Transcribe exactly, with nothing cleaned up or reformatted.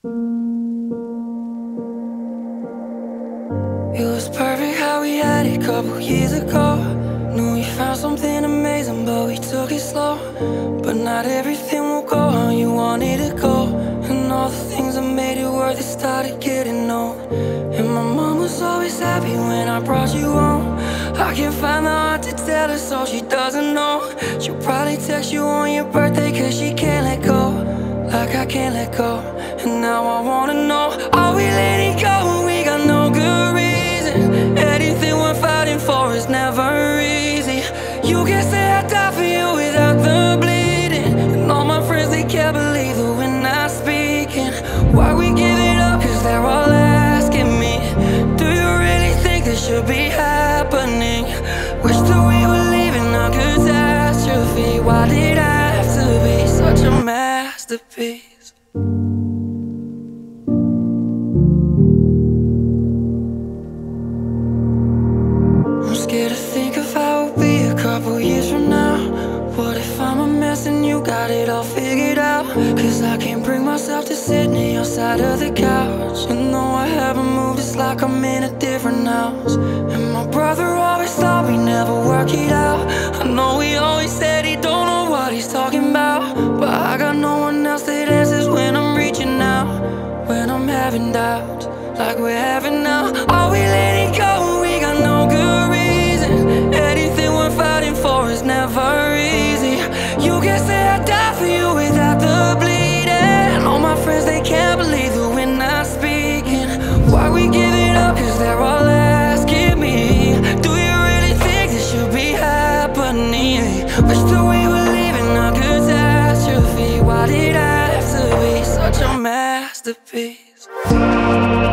It was perfect how we had it a couple years ago. Knew we found something amazing, but we took it slow. But not everything will go how you want it to go. And all the things that made it worth it started getting old. And my mom was always happy when I brought you home. I can't find the heart to tell her so she doesn't know. She'll probably text you on your birthday cause she can't let go, like I can't let go. And now I wanna know, are we letting go when we got no good reason? Anything we're fighting for is never easy. You can say I die for you without the bleeding. And all my friends, they can't believe that we're not speaking. Why we give it up, cause they're all asking me, do you really think this should be happening? Wish that we were leaving a catastrophe. Why did I have to be such a masterpiece? I'm scared to think of how it'll be a couple years from now. What if I'm a mess and you got it all figured out? Cause I can't bring myself to sit near your side of the couch. And though I haven't moved, it's like I'm in a different house. And my brother always thought we never work it out. I know he always said he don't know what he's talking about, but I got no one else that answers when I'm reaching out. When I'm having doubts, like we're having now. Are we letting go when we got no good reason? Anything we're fighting for is never easy. You can say I die for you without the bleeding. All my friends, they can't believe that we're not speaking. Why we give it up, cause they're all asking me, do you really think this should be happening? Wish that we were leaving a catastrophe. Why did I have to be such a masterpiece?